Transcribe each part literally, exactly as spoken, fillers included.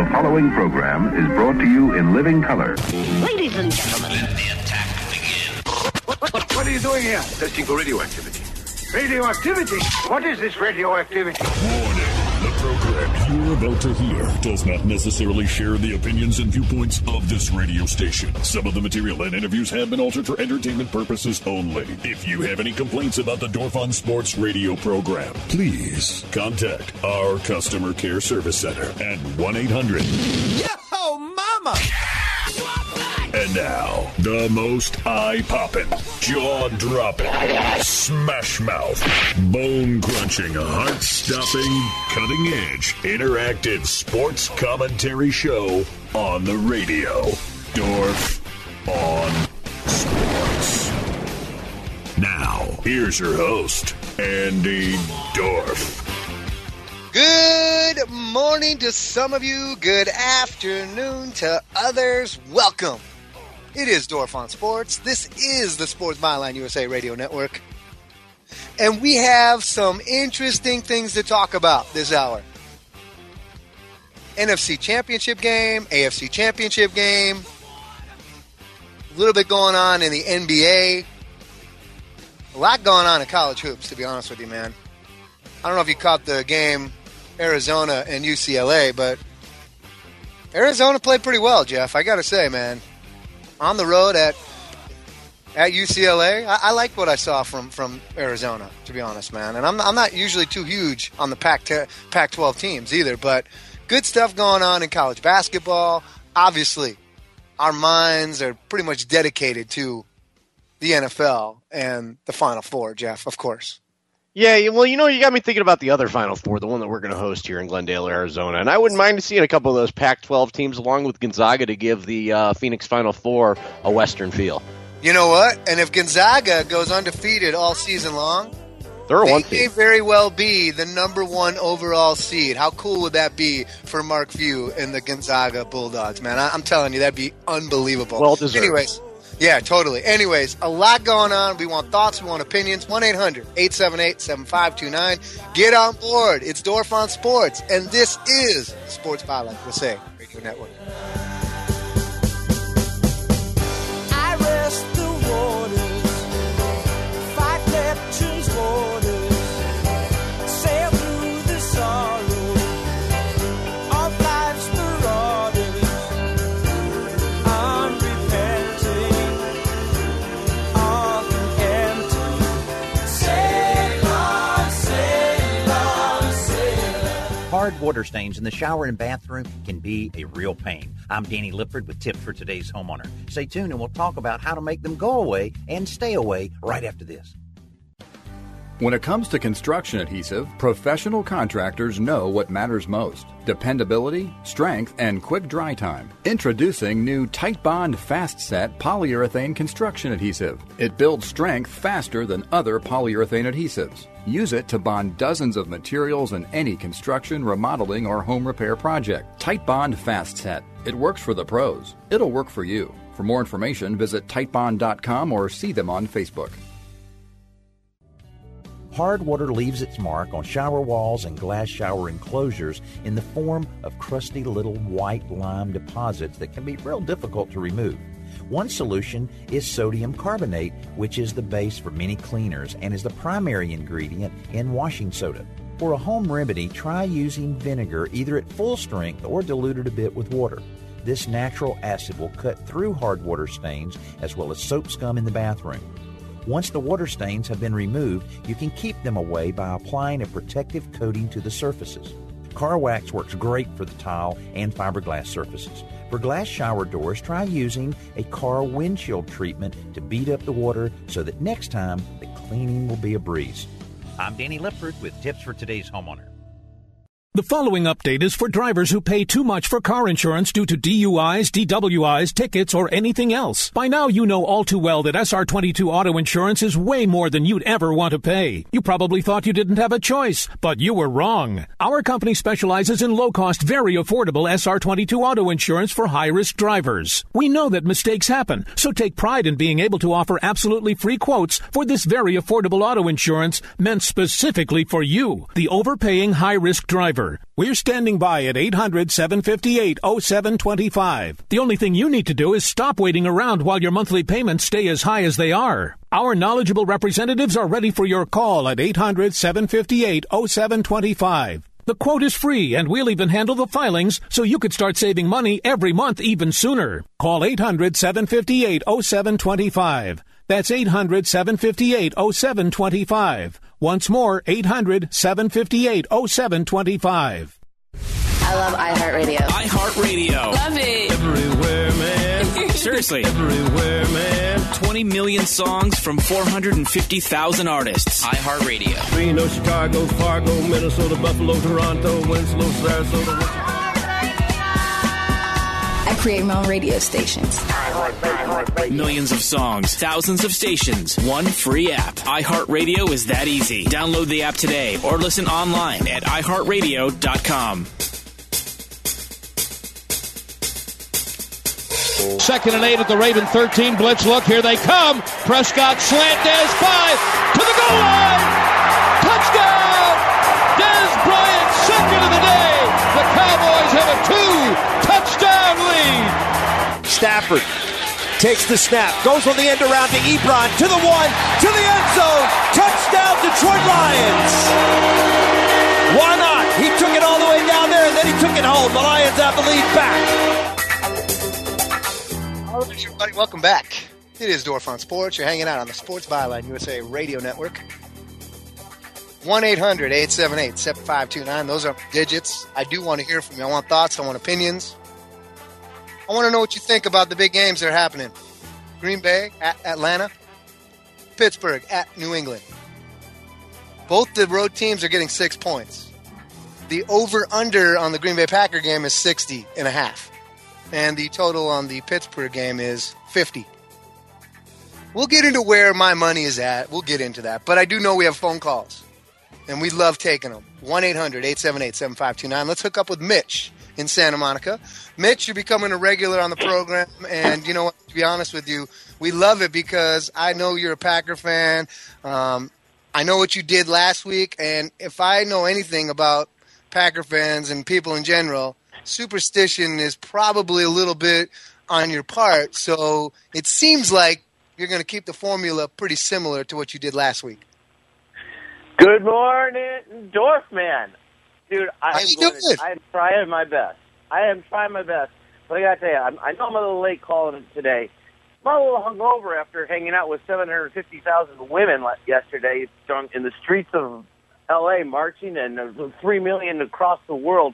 The following program is brought to you in living color. Ladies and gentlemen, let the attack begin. What, what, what are you doing here? Testing for radioactivity. Radioactivity? What is this radioactivity? Warning. The program you're about to hear does not necessarily share the opinions and viewpoints of this radio station. Some of the material and interviews have been altered for entertainment purposes only. If you have any complaints about the Dorf on Sports radio program, please contact our customer care service center at one eight hundred Yo, mama! And now, the most eye-popping, jaw-dropping, smash-mouth, bone-crunching, heart-stopping, cutting-edge, interactive sports commentary show on the radio. Dorf on Sports. Now, here's your host, Andy Dorf. Good morning to some of you. Good afternoon to others. Welcome. It is Dorf on Sports. This is the Sports Byline U S A Radio Network. And we have some interesting things to talk about this hour. N F C Championship game, A F C Championship game. A little bit going on in the N B A. A lot going on in college hoops, to be honest with you, man. I don't know if you caught the game, Arizona and U C L A, but Arizona played pretty well, Jeff. I got to say, man. On the road at at U C L A, I, I liked what I saw from, from Arizona, to be honest, man. And I'm I'm not usually too huge on the Pac twelve teams either, but good stuff going on in college basketball. Obviously, our minds are pretty much dedicated to the N F L and the Final Four, Jeff, of course. Yeah, well, you know, you got me thinking about the other Final Four, the one that we're going to host here in Glendale, Arizona. And I wouldn't mind seeing a couple of those Pac twelve teams along with Gonzaga to give the uh, Phoenix Final Four a Western feel. You know what? And if Gonzaga goes undefeated all season long, They're they one may team. very well be the number one overall seed. How cool would that be for Mark Few and the Gonzaga Bulldogs, man? I- I'm telling you, that'd be unbelievable. Well deserved. Anyways. Yeah, totally. Anyways, a lot going on. We want thoughts. We want opinions. one eight hundred eight seven eight seven five two nine. Get on board. It's Dorf on Sports. And this is Sports Byline U S A Radio Network. I rest the waters, fight Neptune's borders, sail through the sorrow of life's marauders, unrepenting. Hard water stains in the shower and bathroom can be a real pain. I'm Danny Lippard with tips for today's homeowner. Stay tuned and we'll talk about how to make them go away and stay away right after this. When it comes to construction adhesive, professional contractors know what matters most: dependability, strength, and quick dry time. Introducing new Titebond Fast Set polyurethane construction adhesive. It builds strength faster than other polyurethane adhesives. Use it to bond dozens of materials in any construction, remodeling, or home repair project. Titebond Fast Set. It works for the pros. It'll work for you. For more information, visit titebond dot com or see them on Facebook. Hard water leaves its mark on shower walls and glass shower enclosures in the form of crusty little white lime deposits that can be real difficult to remove. One solution is sodium carbonate, which is the base for many cleaners and is the primary ingredient in washing soda. For a home remedy, try using vinegar either at full strength or diluted a bit with water. This natural acid will cut through hard water stains as well as soap scum in the bathroom. Once the water stains have been removed, you can keep them away by applying a protective coating to the surfaces. Car wax works great for the tile and fiberglass surfaces. For glass shower doors, try using a car windshield treatment to beat up the water so that next time the cleaning will be a breeze. I'm Danny Lippard with tips for today's homeowner. The following update is for drivers who pay too much for car insurance due to D U Is, D W Is, tickets, or anything else. By now, you know all too well that S R twenty-two auto insurance is way more than you'd ever want to pay. You probably thought you didn't have a choice, but you were wrong. Our company specializes in low-cost, very affordable S R twenty-two auto insurance for high-risk drivers. We know that mistakes happen, so take pride in being able to offer absolutely free quotes for this very affordable auto insurance meant specifically for you, the overpaying high-risk driver. deliver. We're standing by at eight hundred, seven five eight, oh seven two five. The only thing you need to do is stop waiting around while your monthly payments stay as high as they are. Our knowledgeable representatives are ready for your call at eight hundred, seven five eight, oh seven two five. The quote is free, and we'll even handle the filings so you could start saving money every month even sooner. Call eight hundred, seven five eight, oh seven two five. That's eight hundred, seven five eight, oh seven two five. Once more, eight hundred, seven five eight, oh seven two five. I love iHeartRadio. iHeartRadio. Love it. Everywhere, man. Seriously. Everywhere, man. twenty million songs from four hundred fifty thousand artists. iHeartRadio. Reno, Chicago, Fargo, Minnesota, Buffalo, Toronto, Winslow, Sarasota. I create my own radio stations. Millions of songs, thousands of stations, one free app. iHeartRadio is that easy. Download the app today or listen online at i heart radio dot com. Second and eight at the Raven thirteen. Blitz look. Here they come. Prescott slant. Dez five to the goal line. Touchdown. Dez Bryant, second of the day. The Cowboys have a two-touchdown lead. Stafford takes the snap. Goes on the end around to Ebron. To the one. To the end zone. Touchdown, Detroit Lions. Why not? He took it all the way down there, and then he took it home. The Lions have the lead back. Hello, everybody. Welcome back. It is Dorf on Sports. You're hanging out on the Sports Byline U S A Radio Network. one eight hundred, eight seven eight, seven five two nine. Those are digits. I do want to hear from you. I want thoughts. I want opinions. I want to know what you think about the big games that are happening. Green Bay at Atlanta. Pittsburgh at New England. Both the road teams are getting six points. The over-under on the Green Bay Packer game is sixty and a half. And the total on the Pittsburgh game is fifty. We'll get into where my money is at. We'll get into that. But I do know we have phone calls. And we love taking them. one eight hundred, eight seven eight, seven five two nine. Let's hook up with Mitch in Santa Monica. Mitch, you're becoming a regular on the program. And you know what? To be honest with you, we love it because I know you're a Packer fan. Um, I know what you did last week. And if I know anything about Packer fans and people in general, superstition is probably a little bit on your part. So it seems like you're going to keep the formula pretty similar to what you did last week. Good morning, Dorfman. Dude, I, How you doing? I'm trying my best. I am trying my best. But I got to tell you, I'm, I know I'm a little late calling it today. I'm a little hungover after hanging out with seven hundred fifty thousand women yesterday in the streets of L A marching, and three million across the world.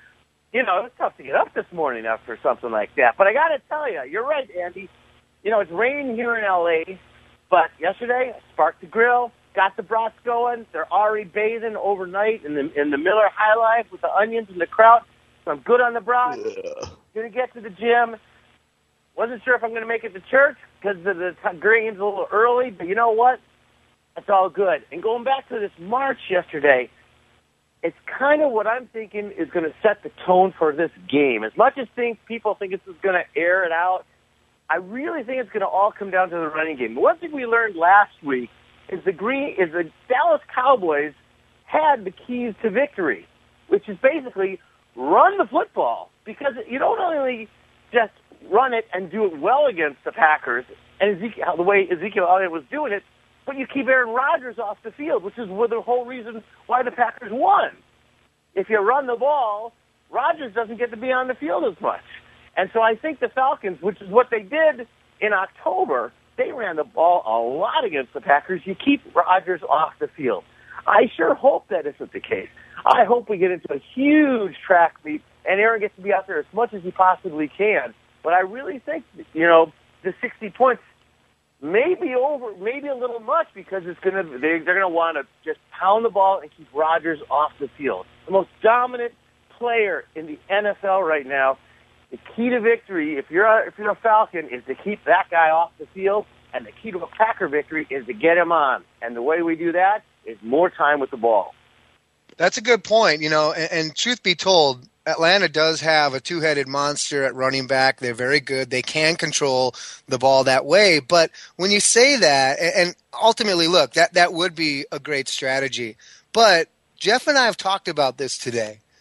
You know, it's tough to get up this morning after something like that. But I got to tell you, you're right, Andy. You know, it's raining here in L A, but yesterday I sparked the grill, got the brats going. They're already bathing overnight in the in the Miller High Life with the onions and the kraut. So I'm good on the brats. Yeah. Going to get to the gym. Wasn't sure if I'm going to make it to church because the, the game's a little early, but you know what? It's all good. And going back to this march yesterday, it's kind of what I'm thinking is going to set the tone for this game. As much as think people think it's going to air it out, I really think it's going to all come down to the running game. One thing we learned last week is the green is the Dallas Cowboys had the keys to victory, which is basically run the football, because you don't only just run it and do it well against the Packers and Ezekiel, the way Ezekiel Elliott was doing it, but you keep Aaron Rodgers off the field, which is the whole reason why the Packers won. If you run the ball, Rodgers doesn't get to be on the field as much. And so I think the Falcons, which is what they did in October, they ran the ball a lot against the Packers. You keep Rodgers off the field. I sure hope that isn't the case. I hope we get into a huge track meet and Aaron gets to be out there as much as he possibly can. But I really think, you know, the sixty points may be over, maybe a little much, because it's gonna they, they're going to want to just pound the ball and keep Rodgers off the field. The most dominant player in the N F L right now. The key to victory, if you're a, if you're a Falcon, is to keep that guy off the field, and the key to a Packer victory is to get him on. And the way we do that is more time with the ball. That's a good point, you know, and, and truth be told, Atlanta does have a two-headed monster at running back. They're very good. They can control the ball that way. But when you say that, and, and ultimately, look, that, that would be a great strategy. But Jeff and I have talked about this today.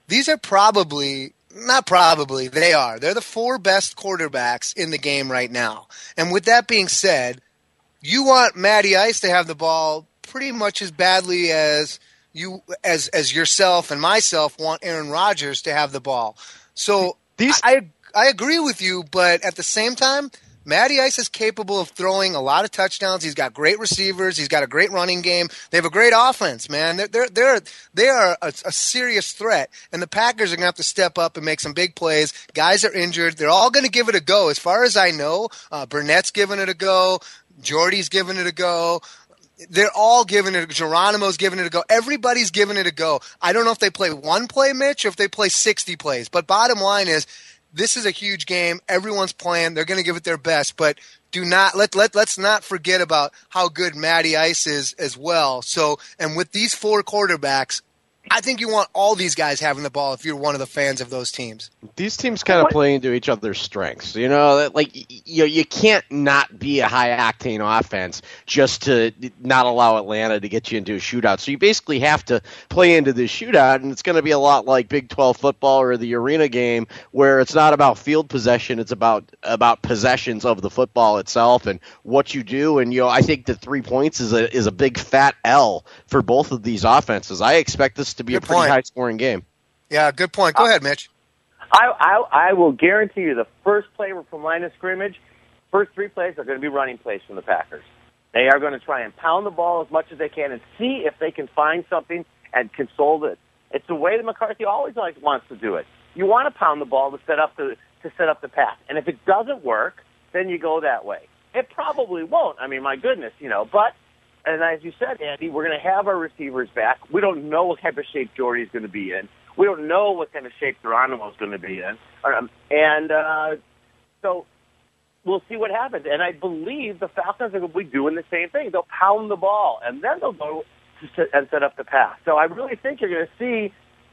these are probably, not probably, they are. They're the four best quarterbacks in the game right now. And with that being said, you want Matty Ice to have the ball pretty much as badly as you, as as yourself and myself want Aaron Rodgers to have the ball. So these, I I agree with you, but at the same time, Matty Ice is capable of throwing a lot of touchdowns. He's got great receivers. He's got a great running game. They have a great offense, man. They're they're, they're they are a, a serious threat, and the Packers are going to have to step up and make some big plays. Guys are injured. They're all going to give it a go. As far as I know, uh, Burnett's giving it a go. Jordy's giving it a go. They're all giving it. Geronimo's giving it a go. Everybody's giving it a go. I don't know if they play one play, Mitch, or if they play sixty plays. But bottom line is, this is a huge game. Everyone's playing. They're going to give it their best. But do not let let let's not forget about how good Matty Ice is as well. So, and with these four quarterbacks, I think you want all these guys having the ball if you're one of the fans of those teams. These teams kind of play into each other's strengths. You know, like you you can't not be a high-octane offense just to not allow Atlanta to get you into a shootout. So you basically have to play into this shootout, and it's going to be a lot like Big twelve football or the arena game, where it's not about field possession, it's about about possessions of the football itself and what you do. And you know, I think the three points is a is a big fat L for both of these offenses. I expect this to be Good a pretty point. high-scoring game. Yeah, good point. Go ahead, Mitch. I, I I will guarantee you the first play from line of scrimmage, first three plays are going to be running plays from the Packers. They are going to try and pound the ball as much as they can and see if they can find something and console it. It's the way that McCarthy always like wants to do it. You want to pound the ball to set up the to set up the pass, and if it doesn't work, then you go that way. It probably won't. I mean, my goodness, you know, but. And as you said, Andy, we're going to have our receivers back. We don't know what type of shape Jordy's going to be in. We don't know what kind of shape Geronimo's going to be in. Um, and uh, so we'll see what happens. And I believe the Falcons are going to be doing the same thing. They'll pound the ball, and then they'll go to set, and set up the pass. So I really think you're going to see,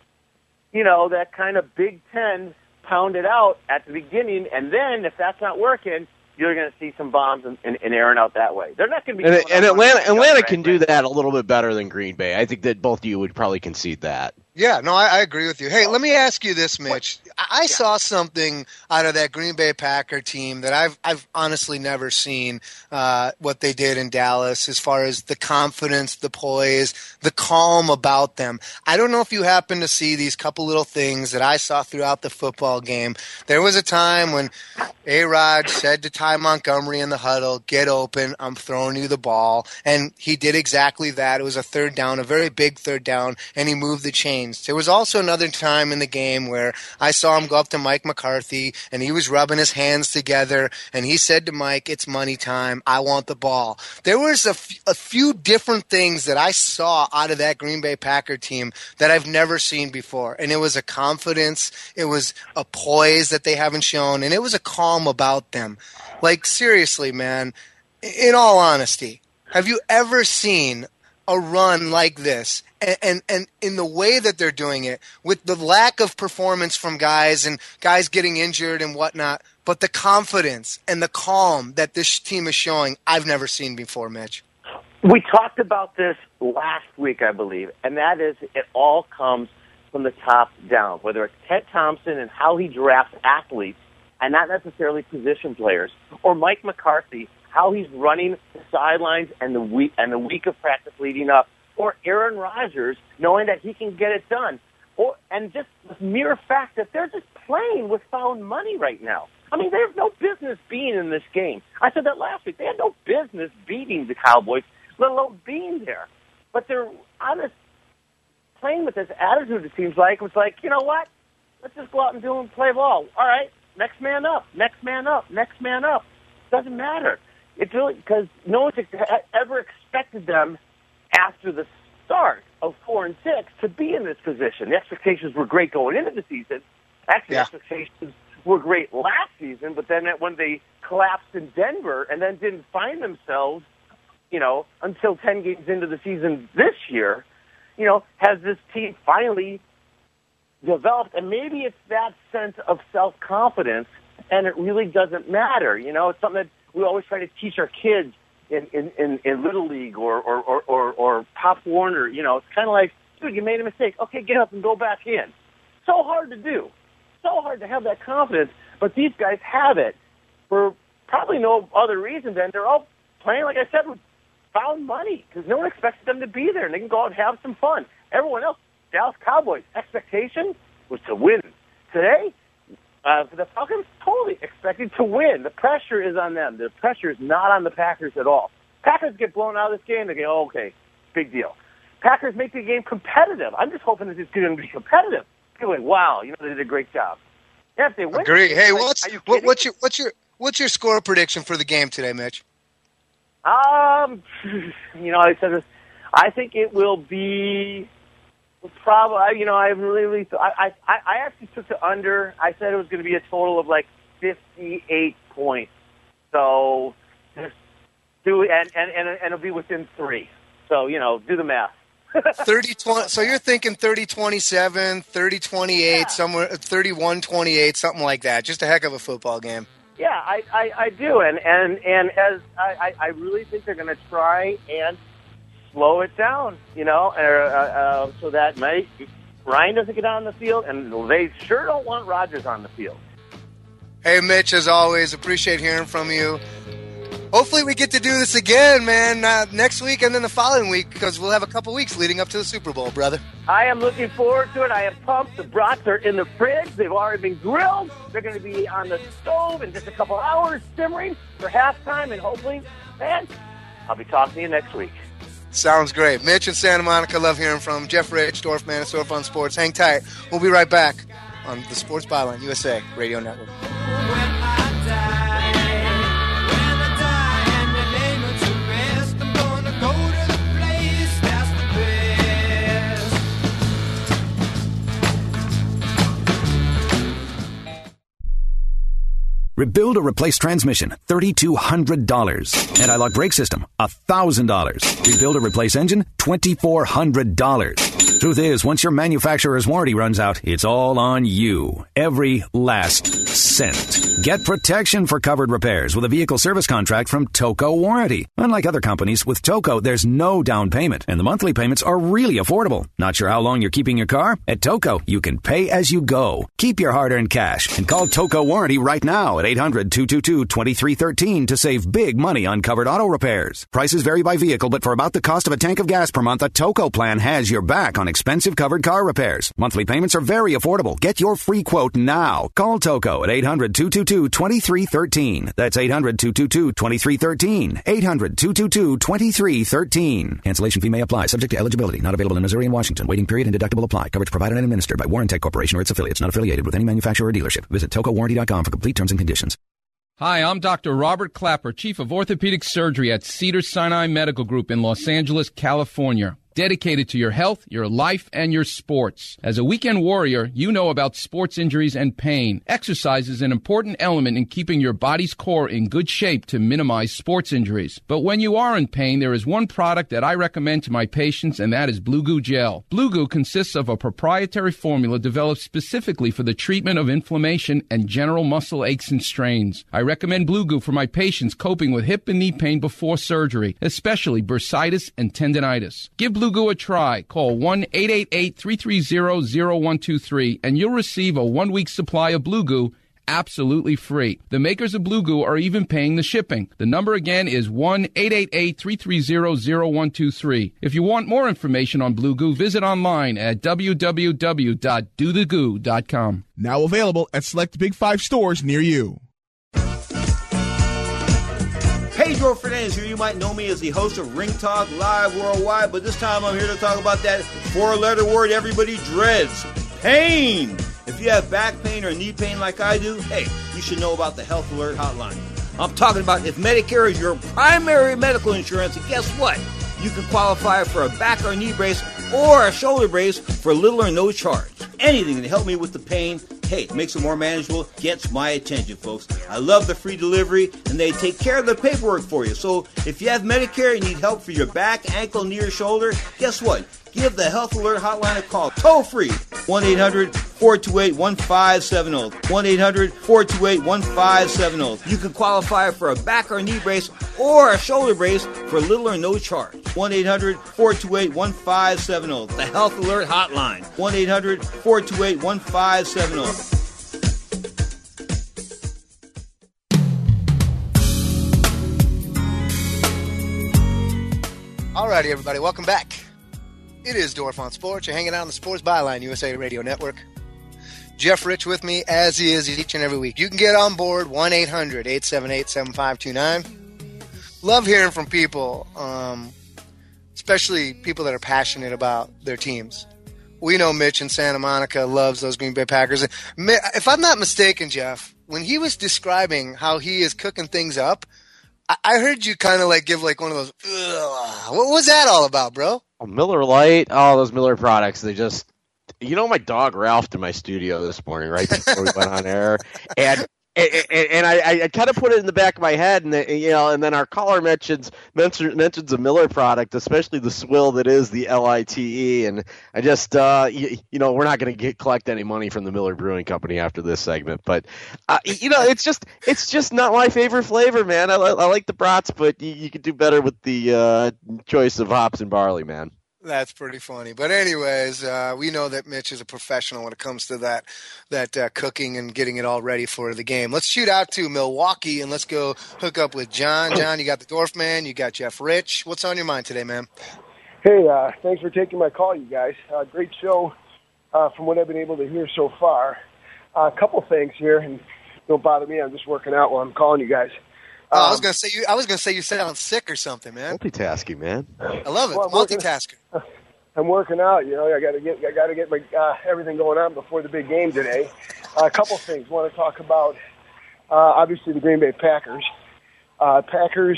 you know, that kind of Big Ten pound it out at the beginning. And then if that's not working, you're going to see some bombs and, and, and airing out that way. They're not going to be. And, and Atlanta, Atlanta right, can right. do that a little bit better than Green Bay. I think that both of you would probably concede that. Yeah, no, I, I agree with you. Hey, let me ask you this, Mitch. I, I Yeah. saw something out of that Green Bay Packer team that I've I've honestly never seen. Uh, what they did in Dallas, as far as the confidence, the poise, the calm about them. I don't know if you happen to see these couple little things that I saw throughout the football game. There was a time when A-Rod said to Ty Montgomery in the huddle, "Get open, I'm throwing you the ball," and he did exactly that. It was a third down, a very big third down, and he moved the chains. There was also another time in the game where I saw him go up to Mike McCarthy, and he was rubbing his hands together, and he said to Mike, "It's money time. I want the ball." There was a, f- a few different things that I saw out of that Green Bay Packer team that I've never seen before, and it was a confidence, it was a poise that they haven't shown, and it was a calm about them. Like, seriously, man, in all honesty, have you ever seen a run like this, and, and and in the way that they're doing it, with the lack of performance from guys and guys getting injured and whatnot, but the confidence and the calm that this team is showing, I've never seen before, Mitch. We talked about this last week, I believe, and that is it all comes from the top down, whether it's Ted Thompson and how he drafts athletes and not necessarily position players, or Mike McCarthy, how he's running the sidelines and the week and the week of practice leading up, or Aaron Rodgers knowing that he can get it done, or and just the mere fact that they're just playing with found money right now. I mean, they have no business being in this game. I said that last week. They had no business beating the Cowboys, let alone being there. But they're honest playing with this attitude. It seems like it was like, you know what? Let's just go out and do and play ball. All right, next man up, next man up, next man up. Doesn't matter. It's really because no one ever expected them after the start of four and six to be in this position. The expectations were great going into the season. Actually, Yeah. the expectations were great last season, but then when they collapsed in Denver and then didn't find themselves, you know, until ten games into the season this year, you know, has this team finally developed? And maybe it's that sense of self-confidence, and it really doesn't matter. You know, it's something that we always try to teach our kids in, in, in, in Little League or, or, or, or, or Pop Warner. You know, it's kind of like, dude, you made a mistake. Okay, get up and go back in. So hard to do. So hard to have that confidence. But these guys have it for probably no other reason than they're all playing, like I said, with found money because no one expected them to be there, and they can go out and have some fun. Everyone else, Dallas Cowboys, expectation was to win. Today, uh, for the Falcons, totally expected to win. The pressure is on them. The pressure is not on the Packers at all. Packers get blown out of this game, they go, oh, okay, big deal. Packers make the game competitive. I'm just hoping that it's going to be competitive. People are like, wow, you know, they did a great job. Yeah, if they win. Agree. Hey, like, what's what, what's your what's your what's your score prediction for the game today, Mitch? Um, you know, I said this. I think it will be probably. You know, I really. I I I actually took the under. I said it was going to be a total of like fifty-eight points. So just do and and and, and it'll be within three. So you know, do the math. thirty twenty So you're thinking thirty twenty-seven, thirty twenty-eight, yeah. somewhere thirty-one twenty-eight, something like that. Just a heck of a football game. Yeah, I, I, I do, and and and as I, I really think they're going to try and slow it down, you know, uh, uh, so that Mike, Ryan doesn't get on the field, and they sure don't want Rodgers on the field. Hey, Mitch, as always, appreciate hearing from you. Hopefully we get to do this again, man, uh, next week and then the following week, because we'll have a couple weeks leading up to the Super Bowl, brother. I am looking forward to it. I am pumped. The brats are in the fridge. They've already been grilled. They're going to be on the stove in just a couple hours, simmering for halftime, and hopefully, man, I'll be talking to you next week. Sounds great. Mitch in Santa Monica, love hearing from Jeff Rich, Dorfman, Storf on Sports. Hang tight. We'll be right back on the Sports Byline U S A Radio Network. Rebuild or replace transmission, three thousand two hundred dollars. Anti-lock brake system, one thousand dollars. Rebuild or replace engine, two thousand four hundred dollars. Truth is, once your manufacturer's warranty runs out, it's all on you. Every last cent. Get protection for covered repairs with a vehicle service contract from Toco Warranty. Unlike other companies, with Toco, there's no down payment, and the monthly payments are really affordable. Not sure how long you're keeping your car? At Toco, you can pay as you go. Keep your hard-earned cash and call Toco Warranty right now at eight hundred, two two two, two three one three to save big money on covered auto repairs. Prices vary by vehicle, but for about the cost of a tank of gas per month, a Toco plan has your back on expensive covered car repairs. Monthly payments are very affordable. Get your free quote now. Call Toco at eight hundred, two two two, two three one three. That's eight hundred, two two two, two three one three. eight hundred, two two two, two three one three. Cancellation fee may apply, subject to eligibility. Not available in Missouri and Washington. Waiting period and deductible apply. Coverage provided and administered by Warrantech Corporation or its affiliates. Not affiliated with any manufacturer or dealership. Visit toco warranty dot com for complete terms and conditions. Hi, I'm Doctor Robert Clapper, Chief of Orthopedic Surgery at Cedars-Sinai Medical Group in Los Angeles, California. Dedicated to your health, your life, and your sports. As a weekend warrior, you know about sports injuries and pain. Exercise is an important element in keeping your body's core in good shape to minimize sports injuries. But when you are in pain, there is one product that I recommend to my patients, and that is Blue Goo Gel. Blue Goo consists of a proprietary formula developed specifically for the treatment of inflammation and general muscle aches and strains. I recommend Blue Goo for my patients coping with hip and knee pain before surgery, especially bursitis and tendinitis. Give Blue Goo a try. Call one eight eight eight, three three zero, zero one two three and you'll receive a one-week supply of Blue Goo absolutely free. The makers of Blue Goo are even paying the shipping. The number again is one eight eight eight, three three zero, zero one two three. If you want more information on Blue Goo, visit online at w w w dot do the goo dot com. Now available at select Big Five stores near you. Pedro Fernandez here. You might know me as the host of Ring Talk Live Worldwide, but this time I'm here to talk about that four-letter word everybody dreads, pain. If you have back pain or knee pain like I do, hey, you should know about the Health Alert Hotline. I'm talking about if Medicare is your primary medical insurance, and guess what? You can qualify for a back or knee brace or a shoulder brace for little or no charge. Anything to help me with the pain, hey, makes it more manageable, gets my attention, folks. I love the free delivery, and they take care of the paperwork for you. So if you have Medicare and need help for your back, ankle, knee, or shoulder, guess what? Give the Health Alert Hotline a call. Toll free, one eight hundred, four two eight, one five seven zero. one eight hundred, four two eight, one five seven zero. You can qualify for a back or knee brace or a shoulder brace for little or no charge. one eight hundred, four two eight, one five seven zero. The Health Alert Hotline. one eight hundred, four two eight, one five seven zero. Alrighty, everybody, welcome back. It is Dorf on Sports. You're hanging out on the Sports Byline U S A Radio Network. Jeff Rich with me, as he is each and every week. You can get on board, one eight hundred, eight seven eight, seven five two nine. Love hearing from people, um, especially people that are passionate about their teams. We know Mitch in Santa Monica loves those Green Bay Packers. If I'm not mistaken, Jeff, when he was describing how he is cooking things up, I heard you kind of like give like one of those, ugh. What was that all about, bro? Oh, Miller Lite, all those Miller products, they just, you know, my dog Ralphed in my studio this morning, right before we went on air, and and, and I, I kind of put it in the back of my head, and you know, and then our caller mentions mentions, mentions a Miller product, especially the swill that is the L I T E, and I just, uh, you, you know, we're not going to get collect any money from the Miller Brewing Company after this segment, but uh, you know, it's just it's just not my favorite flavor, man. I, I like the brats, but you, you could do better with the uh, choice of hops and barley, man. That's pretty funny. But anyways, uh, we know that Mitch is a professional when it comes to that that uh, cooking and getting it all ready for the game. Let's shoot out to Milwaukee and let's go hook up with John. John, you got the Dorf man. You got Jeff Rich. What's on your mind today, man? Hey, uh, thanks for taking my call, you guys. Uh, great show uh, from what I've been able to hear so far. Uh, a couple things here, and don't bother me. I'm just working out while I'm calling you guys. Oh, Um, I was gonna say you. I was gonna say you sound sick or something, man. Multitasking, man. I love it. Well, I'm working- Multitasker. I'm working out. You know, I got to get I got to get my uh, everything going on before the big game today. Uh, a couple things. I want to talk about uh, obviously the Green Bay Packers. Uh, Packers.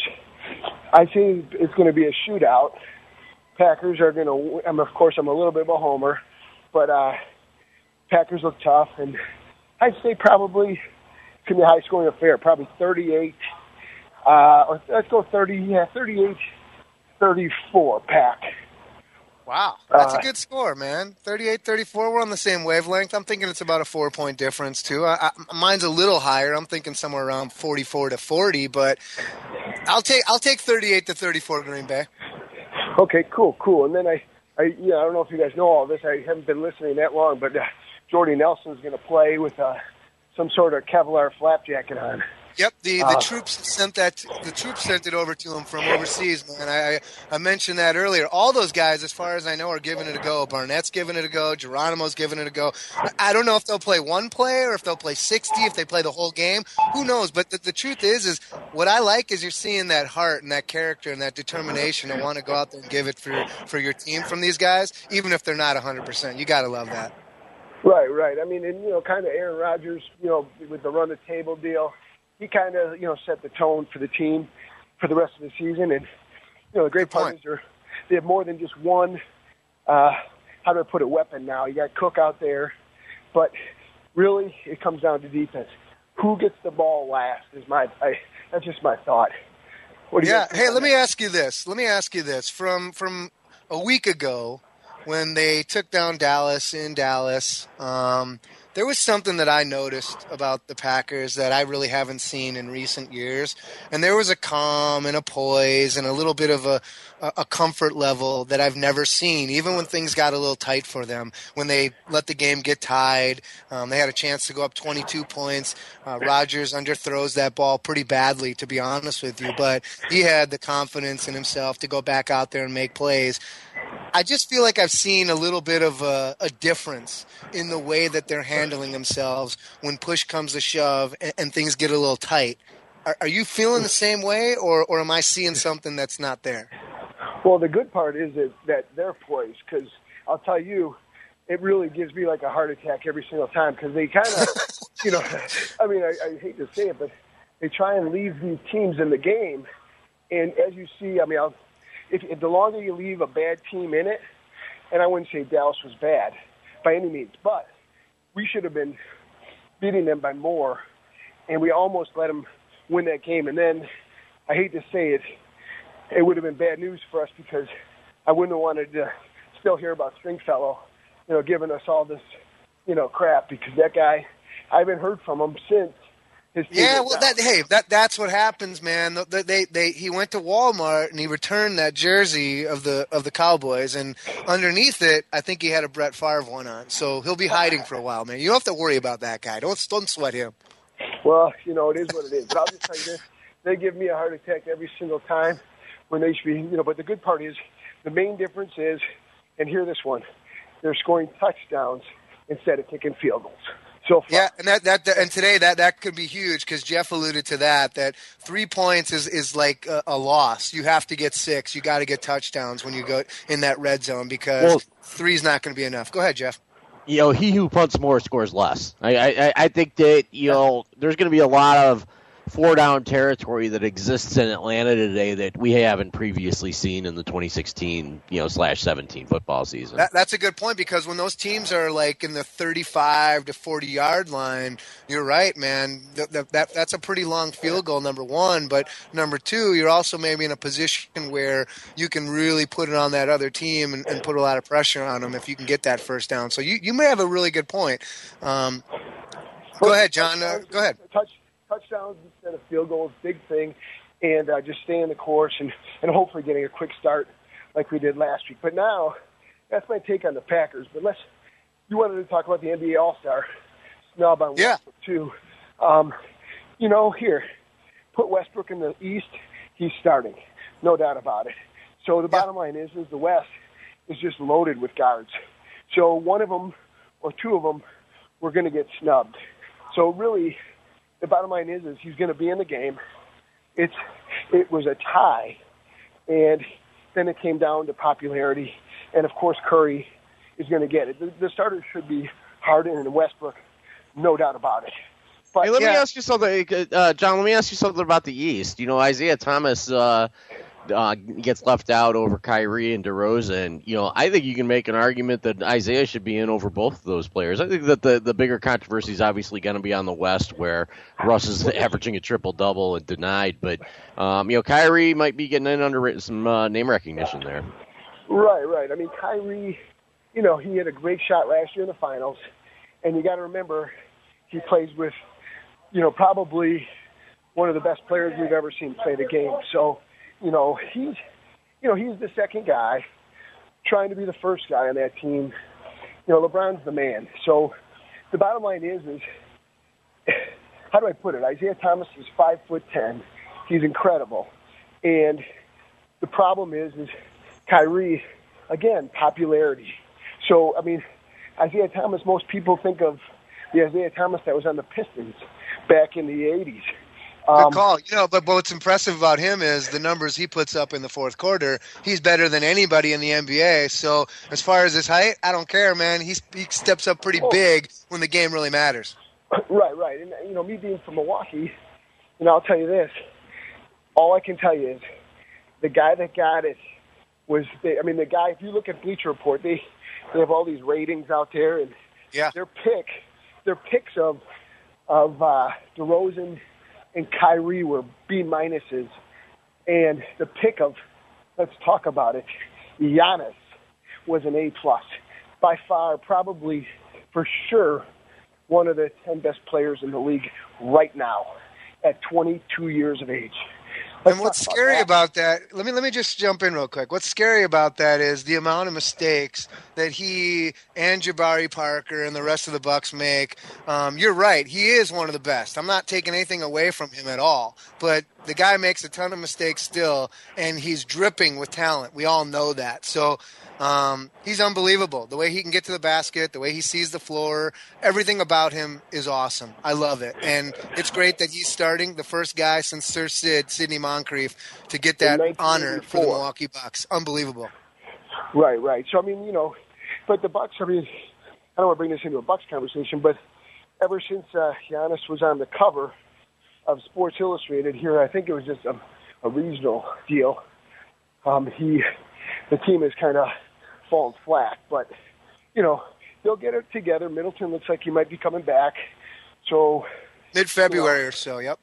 I think it's going to be a shootout. Packers are going to. I'm of course I'm a little bit of a homer, but uh, Packers look tough, and I'd say probably it's going to be a high scoring affair. Probably thirty-eight. Uh, or let's go thirty. Yeah, thirty-eight, thirty-four. Pack. Wow, that's Uh, a good score, man. thirty-eight thirty-four, we're on the same wavelength. I'm thinking it's about a four-point difference, too. I, I, mine's a little higher. I'm thinking somewhere around forty-four to forty, but I'll take I'll take thirty-eight to thirty-four Green Bay. Okay, cool, cool. And then I, I, yeah, I don't know if you guys know all this. I haven't been listening that long, but uh, Jordy Nelson's going to play with uh, some sort of Kevlar flap jacket on. Yep, the, the Uh, troops sent that. The troops sent it over to him from overseas, man. I, I I mentioned that earlier. All those guys, as far as I know, are giving it a go. Barnett's giving it a go. Geronimo's giving it a go. I, I don't know if they'll play one play or if they'll play sixty. If they play the whole game, who knows? But the, the truth is, is what I like is you're seeing that heart and that character and that determination to want to go out there and give it for for your team from these guys, even if they're not one hundred percent. You got to love that. Right, right. I mean, and, you know, kind of Aaron Rodgers, you know, with the run the table deal. He kind of, you know, set the tone for the team for the rest of the season. And, you know, the great part is they're, they have more than just one, uh, how do I put it, weapon now. You got Cook out there. But really, it comes down to defense. Who gets the ball last is my, I, that's just my thought. What do you Yeah. guys think Hey, on let that? me ask you this. Let me ask you this. From from a week ago, when they took down Dallas in Dallas, um, there was something that I noticed about the Packers that I really haven't seen in recent years, and there was a calm and a poise and a little bit of a, a comfort level that I've never seen, even when things got a little tight for them. When they let the game get tied, um, they had a chance to go up twenty-two points. Uh, Rodgers underthrows that ball pretty badly, to be honest with you, but he had the confidence in himself to go back out there and make plays. I just feel like I've seen a little bit of a, a difference in the way that they're handling themselves when push comes to shove and, and things get a little tight. Are, are you feeling the same way, or, or am I seeing something that's not there? Well, the good part is that, that they're poised, because I'll tell you, it really gives me like a heart attack every single time, because they kind of, you know, I mean, I, I hate to say it, but they try and leave these teams in the game. And as you see, I mean, I'll, if, if the longer you leave a bad team in it, and I wouldn't say Dallas was bad by any means, but we should have been beating them by more, and we almost let them win that game. And then, I hate to say it, it would have been bad news for us, because I wouldn't have wanted to still hear about Stringfellow, you know, giving us all this you know, crap, because that guy, I haven't heard from him since. His yeah, well, that hey, that that's what happens, man. They, they they he went to Walmart and he returned that jersey of the of the Cowboys, and underneath it, I think he had a Brett Favre one on. So he'll be hiding for a while, man. You don't have to worry about that guy. Don't don't sweat him. Well, you know, it is what it is. But I'll just tell you this: they give me a heart attack every single time when they should be, you know. But the good part is, the main difference is, and hear this one: they're scoring touchdowns instead of kicking field goals. So far. Yeah, and that, that and today that, that could be huge because Jeff alluded to that. That three points is, is like a, a loss. You have to get six. You got to get touchdowns when you go in that red zone because well, three's not going to be enough. Go ahead, Jeff. You know, he who punts more scores less. I I, I think that you know there's going to be a lot of four down territory that exists in Atlanta today that we haven't previously seen in the twenty sixteen, you know, slash seventeen football season. That, that's a good point because when those teams are like in the thirty-five to forty yard line, you're right, man. That, that, that that's a pretty long field goal, number one. But number two, you're also maybe in a position where you can really put it on that other team and, and put a lot of pressure on them if you can get that first down. So you, you may have a really good point. Um, go ahead, John. Uh, go ahead. Touch. Touchdowns instead of field goals, big thing, and uh, just staying the course and, and hopefully getting a quick start like we did last week. But now, that's my take on the Packers. But let's, you wanted to talk about the N B A All-Star snub on yeah. Westbrook, too. Um, you know, here, put Westbrook in the East, he's starting, no doubt about it. So the yeah. bottom line is, is the West is just loaded with guards. So one of them or two of them were going to get snubbed. So really, the bottom line is, is he's going to be in the game. It's it was a tie, and then it came down to popularity, and of course Curry is going to get it. The, the starters should be Harden and Westbrook, no doubt about it. But hey, let yeah. me ask you something, uh, John. Let me ask you something about the East. You know, Isaiah Thomas uh, uh, gets left out over Kyrie and DeRozan. You know, I think you can make an argument that Isaiah should be in over both of those players. I think that the, the bigger controversy is obviously going to be on the West, where Russ is averaging a triple-double and denied. But, um, you know, Kyrie might be getting in under some uh, name recognition there. Right, right. I mean, Kyrie, you know, he had a great shot last year in the finals. And you got to remember, he plays with, you know, probably one of the best players we've ever seen play the game. So, you know, he's, you know, he's the second guy trying to be the first guy on that team. You know, LeBron's the man. So the bottom line is, is how do I put it? Isaiah Thomas is five foot ten. He's incredible. And the problem is, is Kyrie, again, popularity. So, I mean, Isaiah Thomas, most people think of the Isaiah Thomas that was on the Pistons back in the eighties. Um, Good call. You know, but, but what's impressive about him is the numbers he puts up in the fourth quarter. He's better than anybody in the N B A. So as far as his height, I don't care, man. He, he steps up pretty oh. big when the game really matters. Right, right. And, you know, me being from Milwaukee, you know, I'll tell you this. All I can tell you is the guy that got it was, the, I mean, the guy, if you look at Bleacher Report, they, they have all these ratings out there, and yeah. their pick, their picks of, of uh, DeRozan and Kyrie were B minuses, and the pick of, let's talk about it, Giannis was an A plus. By far, probably, for sure, one of the ten best players in the league right now at twenty-two years of age. Let's and what's scary about that, let me let me just jump in real quick. What's scary about that is the amount of mistakes that he and Jabari Parker and the rest of the Bucks make. Um, you're right. He is one of the best. I'm not taking anything away from him at all. But the guy makes a ton of mistakes still, and he's dripping with talent. We all know that. So um, he's unbelievable. The way he can get to the basket, the way he sees the floor, everything about him is awesome. I love it. And it's great that he's starting, the first guy since Sir Sid, Sidney Moncrief, to get that honor for the Milwaukee Bucks. Unbelievable. Right, right. So, I mean, you know, but the Bucks, I mean, I don't want to bring this into a Bucks conversation, but ever since uh, Giannis was on the cover of Sports Illustrated here, I think it was just a, a regional deal. Um, he, the team has kind of fallen flat, but, you know, they'll get it together. Middleton looks like he might be coming back. So mid-February you know, or so, yep.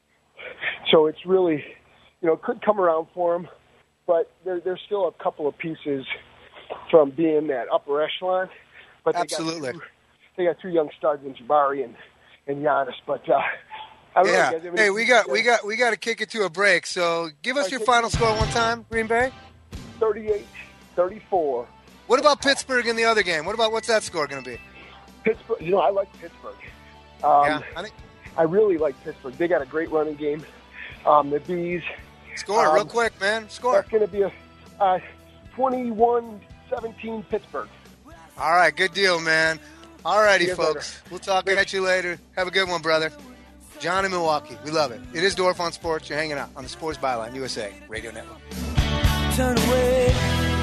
So it's really, you know, it could come around for him, but there, there's still a couple of pieces from being that upper echelon. But they Absolutely. Got two, they got two young studs in Jabari and, and Giannis. But uh, I don't yeah. know, guys. I mean, hey, we got we got we got to kick it to a break. So give us your final score one time, Green Bay. thirty-eight thirty-four. What about Pittsburgh in the other game? What about what's that score going to be? Pittsburgh. You know, I like Pittsburgh. Um, yeah, I think I really like Pittsburgh. They got a great running game. Um, the Bees. Score um, real quick, man. Score. That's going to be a uh, twenty-one seventeen Pittsburgh. All right, good deal, man. All righty, See you folks. later. We'll talk at you later. Have a good one, brother. John in Milwaukee. We love it. It is Dorf on Sports. You're hanging out on the Sports Byline U S A Radio Network. Turn away.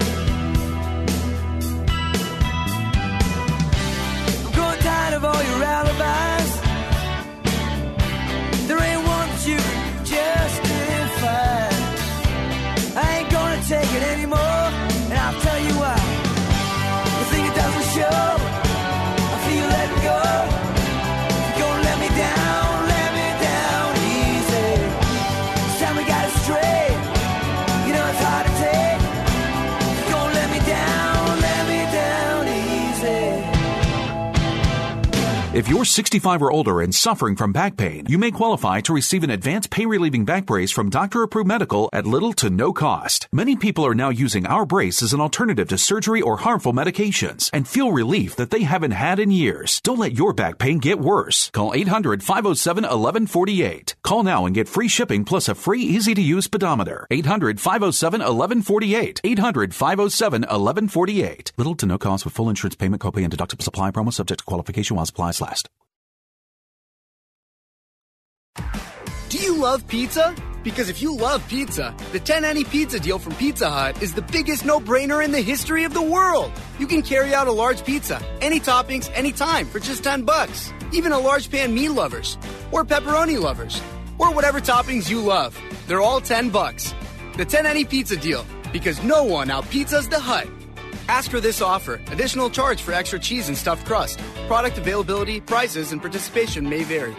I'm growing tired of all your alibis. There ain't one that you can justify. I ain't gonna take it anymore, and I'll tell you why. The thing it doesn't show, I feel you letting go. You're gonna let me down, let me down easy. This time we got it straight. You know it's hard to take. You're gonna let me down, let me down easy. If you're sixty-five or older and suffering from back pain, you may qualify to receive an advanced pain-relieving back brace from Doctor Approved Medical at little to no cost. Many people are now using our brace as an alternative to surgery or harmful medications and feel relief that they haven't had in years. Don't let your back pain get worse. Call eight hundred, five oh seven, eleven forty-eight. Call now and get free shipping plus a free easy-to-use speedometer. eight hundred, five oh seven, eleven forty-eight. eight hundred, five oh seven, eleven forty-eight. Little to no cost with full insurance payment, copay, and deductible supply promo subject to qualification while supplies last. Do you love pizza? Because if you love pizza, the ten any pizza deal from Pizza Hut is the biggest no-brainer in the history of the world. You can carry out a large pizza, any toppings, anytime for just ten bucks. Even a large pan meat lovers, or pepperoni lovers, or whatever toppings you love. They're all ten bucks. The ten any pizza deal, because no one out-pizzas the Hut. Ask for this offer. Additional charge for extra cheese and stuffed crust. Product availability, prices, and participation may vary.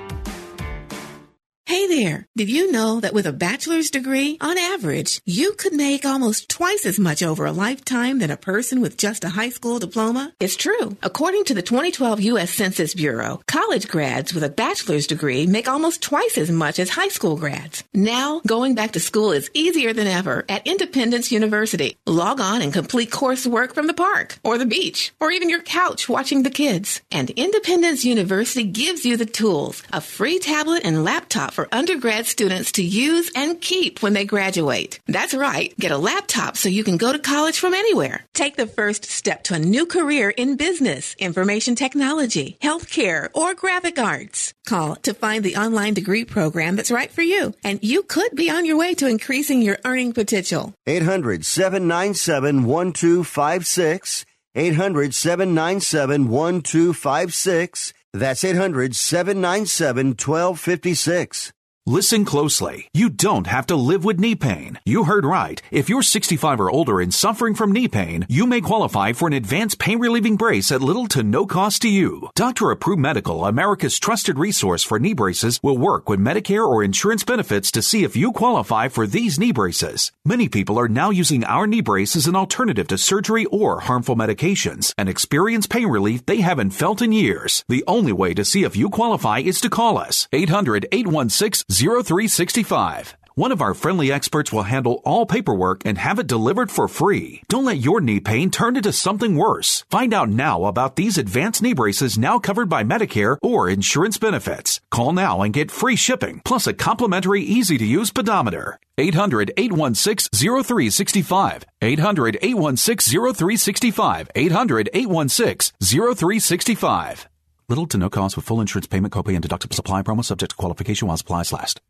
Hey there, did you know that with a bachelor's degree, on average, you could make almost twice as much over a lifetime than a person with just a high school diploma? It's true. According to the twenty twelve U S Census Bureau, college grads with a bachelor's degree make almost twice as much as high school grads. Now, going back to school is easier than ever at Independence University. Log on and complete coursework from the park, or the beach, or even your couch watching the kids. And Independence University gives you the tools, a free tablet and laptop for undergrad students to use and keep when they graduate. That's right. Get a laptop so you can go to college from anywhere. Take the first step to a new career in business, information technology, healthcare, or graphic arts. Call to find the online degree program that's right for you, and you could be on your way to increasing your earning potential. eight hundred, seven nine seven, one two five six. eight hundred, seven nine seven, one two five six. That's eight hundred, seven nine seven, one two five six. Listen closely. You don't have to live with knee pain. You heard right. If you're sixty-five or older and suffering from knee pain, you may qualify for an advanced pain-relieving brace at little to no cost to you. Doctor Approved Medical, America's trusted resource for knee braces, will work with Medicare or insurance benefits to see if you qualify for these knee braces. Many people are now using our knee brace as an alternative to surgery or harmful medications and experience pain relief they haven't felt in years. The only way to see if you qualify is to call us. eight hundred, eight one six, zero three six five. One of our friendly experts will handle all paperwork and have it delivered for free. Don't let your knee pain turn into something worse. Find out now about these advanced knee braces now covered by Medicare or insurance benefits. Call now and get free shipping plus a complimentary easy-to-use pedometer. eight hundred, eight one six, zero three six five. eight hundred, eight one six, zero three six five. eight hundred, eight one six, zero three six five. Little to no cost with full insurance payment, copay, and deductible supply promo subject to qualification while supplies last.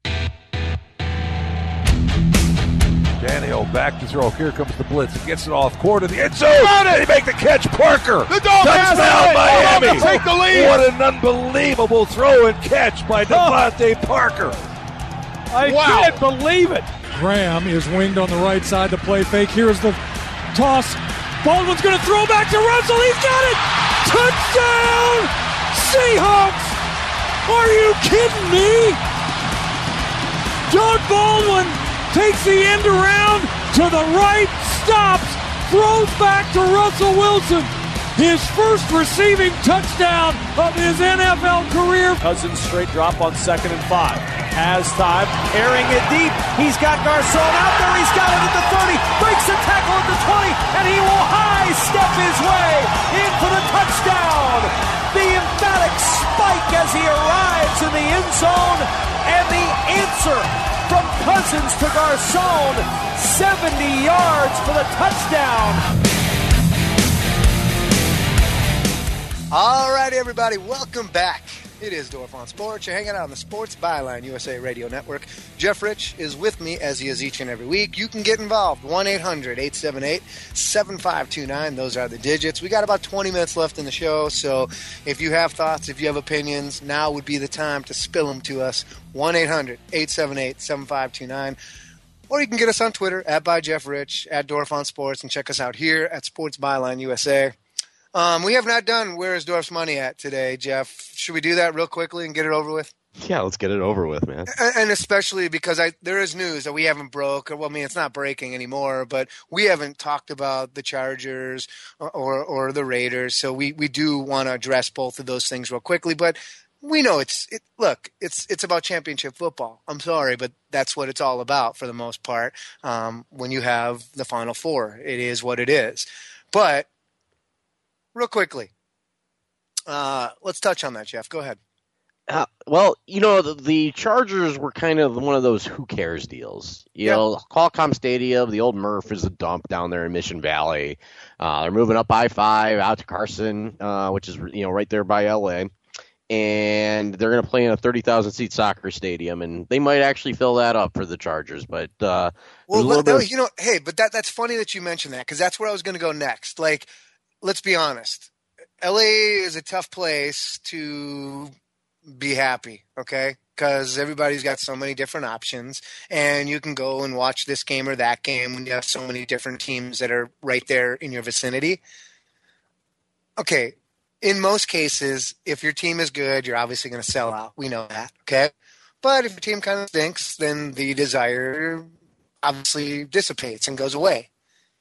Tannehill back to throw. Here comes the blitz. He gets it off court of the end zone. They make the catch. Parker. The Dolphins touchdown Miami. Take the lead. What an unbelievable throw and catch by Devontae Parker. I wow. can't believe it. Graham is winged on the right side. The play fake. Here's the toss. Baldwin's going to throw back to Russell. He's got it. Touchdown! Seahawks! Are you kidding me? Doug Baldwin takes the end around to the right, stops, throws back to Russell Wilson. his first receiving touchdown of his N F L career. Cousins straight drop on second and five. Has time, airing it deep. He's got Garcon out there. He's got it at the thirty. Breaks a tackle at the twenty, and he will high step his way in for the touchdown. The emphatic spike as he arrives in the end zone, and the answer from Cousins to Garcon, seventy yards for the touchdown. All right, everybody, welcome back. It is Dorf on Sports. You're hanging out on the Sports Byline U S A Radio Network. Jeff Rich is with me, as he is each and every week. You can get involved. one eight hundred eight seven eight seven five two nine. Those are the digits. We got about twenty minutes left in the show, so if you have thoughts, if you have opinions, now would be the time to spill them to us. one eight hundred eight seven eight seven five two nine. Or you can get us on Twitter, at by Jeff Rich, at Dorf on Sports, and check us out here at Sports Byline U S A. Um, we have not done Where is Dorf's Money At today, Jeff. Should we do that real quickly and get it over with? Yeah, let's get it over with, man. And especially because I there is news that we haven't broke. Well, I mean, it's not breaking anymore, but we haven't talked about the Chargers or or, or the Raiders. So we, we do want to address both of those things real quickly. But we know it's it, look, it's it's about championship football. I'm sorry, but that's what it's all about for the most part. Um, when you have the Final Four, it is what it is. But real quickly, uh, let's touch on that, Jeff. Go ahead. Uh, well, you know, the, the Chargers were kind of one of those who cares deals. You yeah. know, Qualcomm Stadium, the old Murph is a dump down there in Mission Valley. Uh, they're moving up I five out to Carson, uh, which is, you know, right there by L A. And they're going to play in a thirty thousand seat soccer stadium, and they might actually fill that up for the Chargers. But uh, well, let, that, of... you know, hey, but that that's funny that you mentioned that, because that's where I was going to go next. Like, let's be honest. L A is a tough place to be happy, okay? Because everybody's got so many different options, and you can go and watch this game or that game when you have so many different teams that are right there in your vicinity. Okay, in most cases, if your team is good, you're obviously going to sell out. We know that, okay? But if your team kind of stinks, then the desire obviously dissipates and goes away.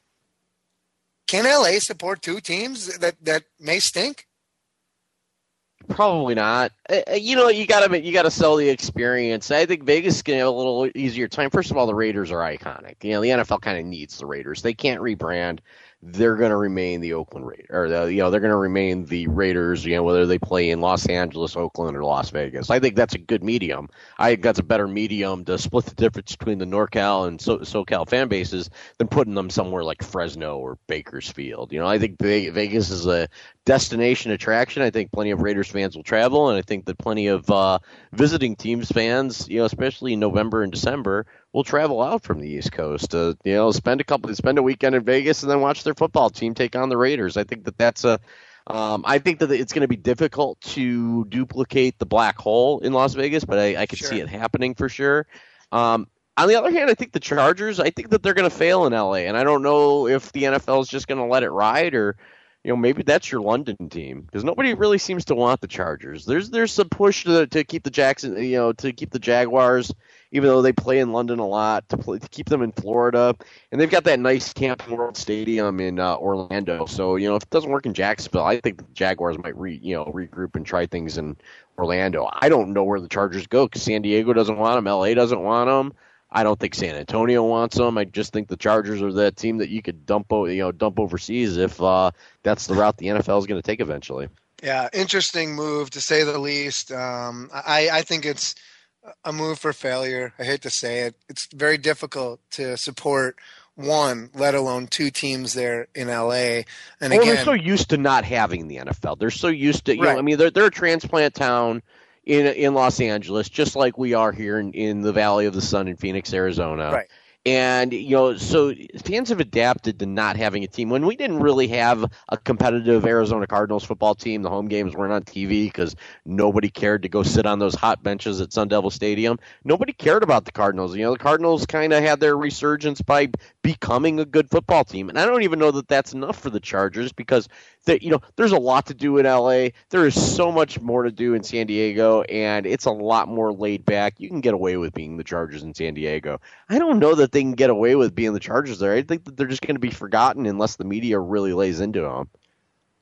Can L A support two teams that, that may stink? Probably not. Uh, you know, you gotta you gotta sell the experience. I think Vegas is gonna have a little easier time. First of all, the Raiders are iconic. You know, the N F L kind of needs the Raiders. They can't rebrand. They're going to remain the Oakland Raiders, or the, you know, they're going to remain the Raiders. You know, whether they play in Los Angeles, Oakland, or Las Vegas. I think that's a good medium. I think that's a better medium to split the difference between the NorCal and so- SoCal fan bases than putting them somewhere like Fresno or Bakersfield. You know, I think Vegas is a destination attraction. I think plenty of Raiders fans will travel, and I think that plenty of uh, visiting teams fans, you know, especially in November and December, will travel out from the East Coast to, you know, spend a couple, spend a weekend in Vegas and then watch their football team take on the Raiders. I think that that's a, um, I think that it's going to be difficult to duplicate the black hole in Las Vegas, but I, I could sure. see it happening for sure. Um, on the other hand, I think the Chargers, I think that they're going to fail in L A, and I don't know if the N F L is just going to let it ride, or, you know, maybe that's your London team, because nobody really seems to want the Chargers. There's there's some push to to keep the Jackson, you know, to keep the Jaguars, even though they play in London a lot, to play, to keep them in Florida, and they've got that nice Camping World Stadium in uh, Orlando. So, you know, if it doesn't work in Jacksonville, I think the Jaguars might re you know regroup and try things in Orlando. I don't know where the Chargers go, because San Diego doesn't want them, L A doesn't want them. I don't think San Antonio wants them. I just think the Chargers are that team that you could dump, you know, dump overseas if uh, that's the route the N F L is going to take eventually. Yeah, interesting move to say the least. Um, I, I think it's a move for failure. I hate to say it. It's very difficult to support one, let alone two teams there in L A. And well, again, they're so used to not having the N F L. They're so used to, you right. know, I mean, they're they're a transplant town in in Los Angeles, just like we are here in, in the Valley of the Sun in Phoenix, Arizona. Right. And, you know, so fans have adapted to not having a team. When we didn't really have a competitive Arizona Cardinals football team, the home games weren't on T V because nobody cared to go sit on those hot benches at Sun Devil Stadium. Nobody cared about the Cardinals. You know, the Cardinals kind of had their resurgence by becoming a good football team. And I don't even know that that's enough for the Chargers, because, the, you know, there's a lot to do in L A. There is so much more to do in San Diego, and it's a lot more laid back. You can get away with being the Chargers in San Diego. I don't know that they can get away with being the Chargers there. I think that they're just going to be forgotten unless the media really lays into them.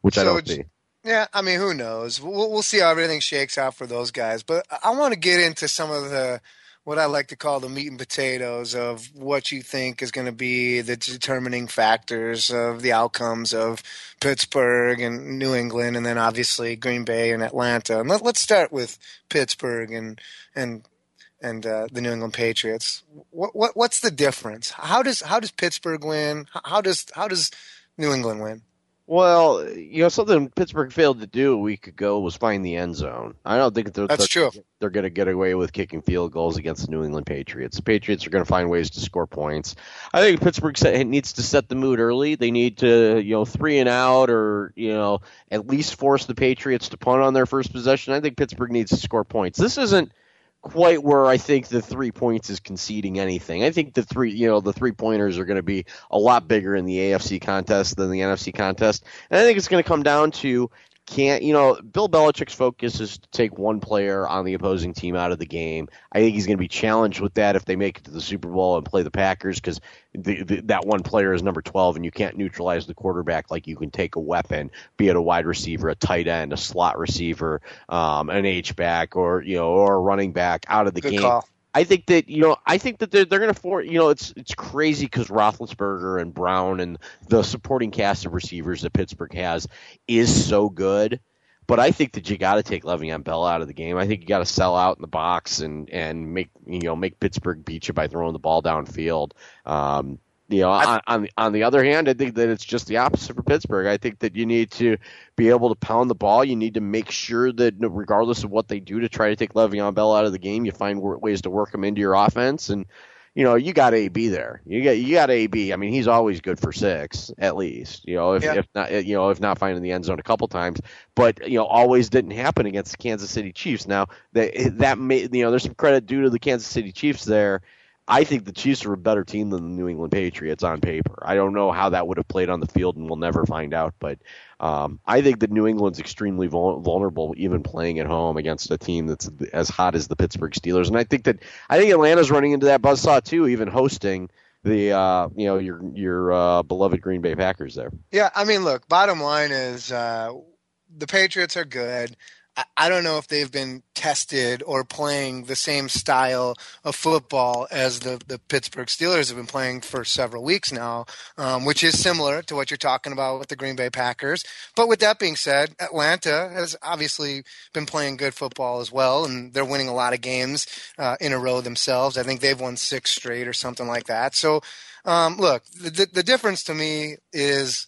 which so I don't see. Yeah, I mean, who knows? We'll, we'll see how everything shakes out for those guys. But I want to get into some of the what I like to call the meat and potatoes of what you think is going to be the determining factors of the outcomes of Pittsburgh and New England, and then obviously Green Bay and Atlanta. And let, let's start with Pittsburgh and and and uh, the New England Patriots. What, what what's the difference? How does how does Pittsburgh win? How does how does New England win? Well, you know, something Pittsburgh failed to do a week ago was find the end zone. I don't think they're, That's they're, true. they're going to get away with kicking field goals against the New England Patriots. The Patriots are going to find ways to score points. I think Pittsburgh set, needs to set the mood early. They need to, you know, three and out or, you know, at least force the Patriots to punt on their first possession. I think Pittsburgh needs to score points. This isn't quite where I think the three points is conceding anything. I think the three, you know, the three pointers are going to be a lot bigger in the A F C contest than the N F C contest. And I think it's going to come down to can't, you know, Bill Belichick's focus is to take one player on the opposing team out of the game. I think he's going to be challenged with that if they make it to the Super Bowl and play the Packers because that one player is number twelve and you can't neutralize the quarterback like you can take a weapon, be it a wide receiver, a tight end, a slot receiver, um, an H-back or, you know, or a running back out of the Good game. call. I think that, you know, I think that they're, they're going to for, you know, it's it's crazy because Roethlisberger and Brown and the supporting cast of receivers that Pittsburgh has is so good. But I think that you got to take Le'Veon Bell out of the game. I think you got to sell out in the box and, and make, you know, make Pittsburgh beat you by throwing the ball downfield. Um, You know, on, on on the other hand, I think that it's just the opposite for Pittsburgh. I think that you need to be able to pound the ball. You need to make sure that regardless of what they do to try to take Le'Veon Bell out of the game, you find ways to work him into your offense. And, you know, you got A B there. You got you got A B. I mean, he's always good for six at least. You know, if, Yeah. if not, you know, if not finding the end zone a couple times, but you know, always didn't happen against the Kansas City Chiefs. Now that that may, you know, there's some credit due to the Kansas City Chiefs there. I think the Chiefs are a better team than the New England Patriots on paper. I don't know how that would have played on the field, and we'll never find out. But um, I think that New England's extremely vul- vulnerable, even playing at home against a team that's as hot as the Pittsburgh Steelers. And I think that I think Atlanta's running into that buzzsaw too, even hosting the uh, you know your your uh, beloved Green Bay Packers there. Yeah, I mean, look, bottom line is uh, the Patriots are good. I, I don't know if they've been tested or playing the same style of football as the, the Pittsburgh Steelers have been playing for several weeks now, um, which is similar to what you're talking about with the Green Bay Packers. But with that being said, Atlanta has obviously been playing good football as well, and they're winning a lot of games uh, in a row themselves. I think they've won six straight or something like that. So, um, look, the, the difference to me is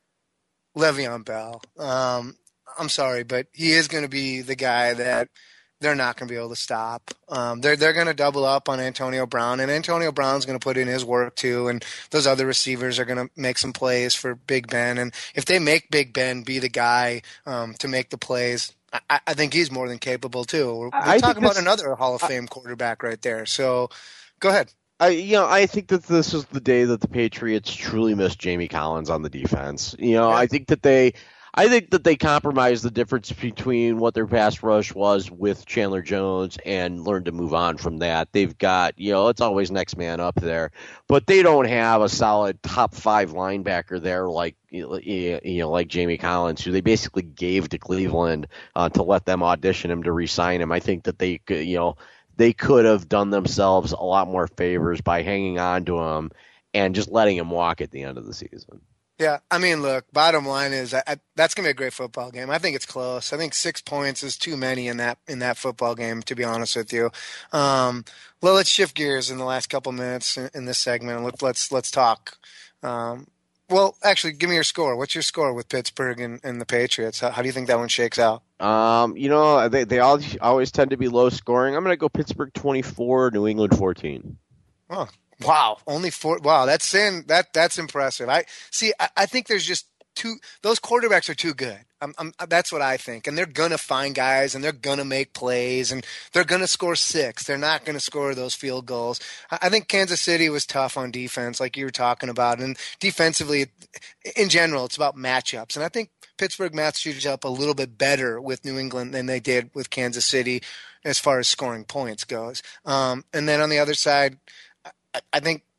Le'Veon Bell. Um, I'm sorry, but he is going to be the guy that they're not going to be able to stop. Um, they're they're going to double up on Antonio Brown, and Antonio Brown's going to put in his work too, and those other receivers are going to make some plays for Big Ben. And if they make Big Ben be the guy um, to make the plays, I, I think he's more than capable too. We're, we're talking about this, another Hall of Fame I, quarterback right there. So go ahead. I, you know, I think that this is the day that the Patriots truly missed Jamie Collins on the defense. You know, yeah. I think that they – I think that they compromised the difference between what their pass rush was with Chandler Jones and learned to move on from that. They've got, you know, it's always next man up there, but they don't have a solid top five linebacker there like, you know, like Jamie Collins, who they basically gave to Cleveland uh, to let them audition him to re-sign him. I think that they could, you know, they could have done themselves a lot more favors by hanging on to him and just letting him walk at the end of the season. Yeah, I mean, look, bottom line is I, I, that's going to be a great football game. I think it's close. I think six points is too many in that in that football game, to be honest with you. Um, well, let's shift gears in the last couple minutes in, in this segment. Let, let's let's talk. Um, well, actually, give me your score. What's your score with Pittsburgh and, and the Patriots? How, how do you think that one shakes out? Um, you know, they they all always tend to be low scoring. I'm going to go Pittsburgh twenty-four, New England fourteen. Oh. Wow, only four. Wow, that's saying that that's impressive. I see. I, I think there's just too. Those quarterbacks are too good. I'm, I'm, that's what I think, and they're gonna find guys, and they're gonna make plays, and they're gonna score six. They're not gonna score those field goals. I, I think Kansas City was tough on defense, like you were talking about, and defensively, in general, it's about matchups, and I think Pittsburgh matched up a little bit better with New England than they did with Kansas City, as far as scoring points goes. Um, and then on the other side. I think